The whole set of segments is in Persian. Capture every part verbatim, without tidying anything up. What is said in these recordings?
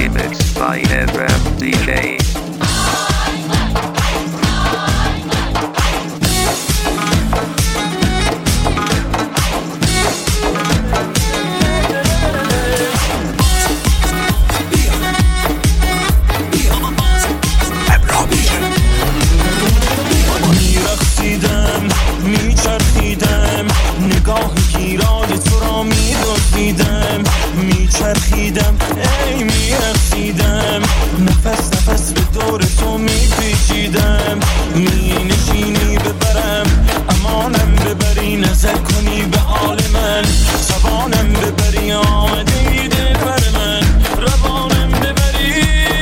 Remixed by Evram دی جی. نگاه گیرای تو را می دزدیدم، میچرخیدم ای میرخصیدم، نفس نفس به دور تو می پیچیدم، می نشینی ببرم امانم ببری، نظر کنی به حال من، زبانم ببری آمدی دل بر من، روانم ببری.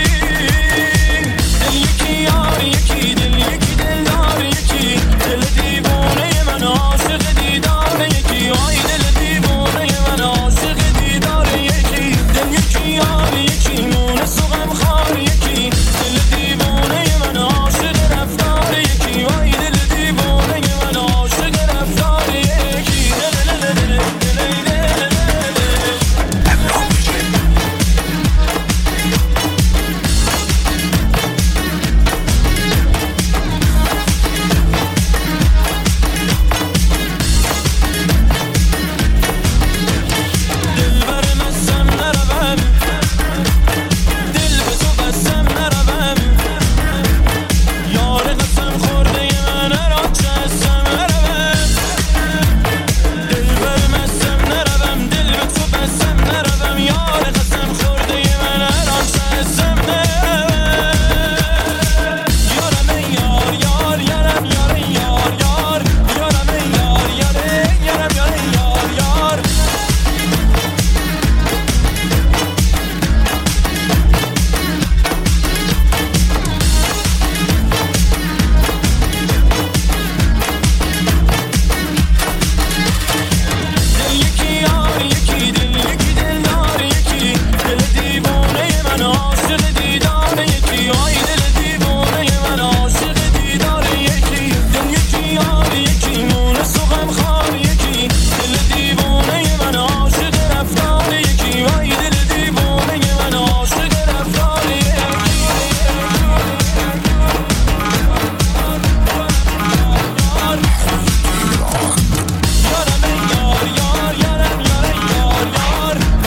دل یکی یار یکی، دل یکی دل دار یکی، دل دیوانه من عاشق دیدار یکی، آی دل دیوانه من عاشق دیدار یکی، دل یکی یار یکی، مونس و غمخوار یکی، دل دیوانه من عاشق رفتار یکی، آی دل دیوانه من عاشق رفتار یکی.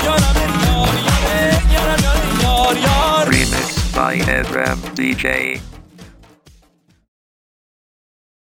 Remixed by Evram دی جی.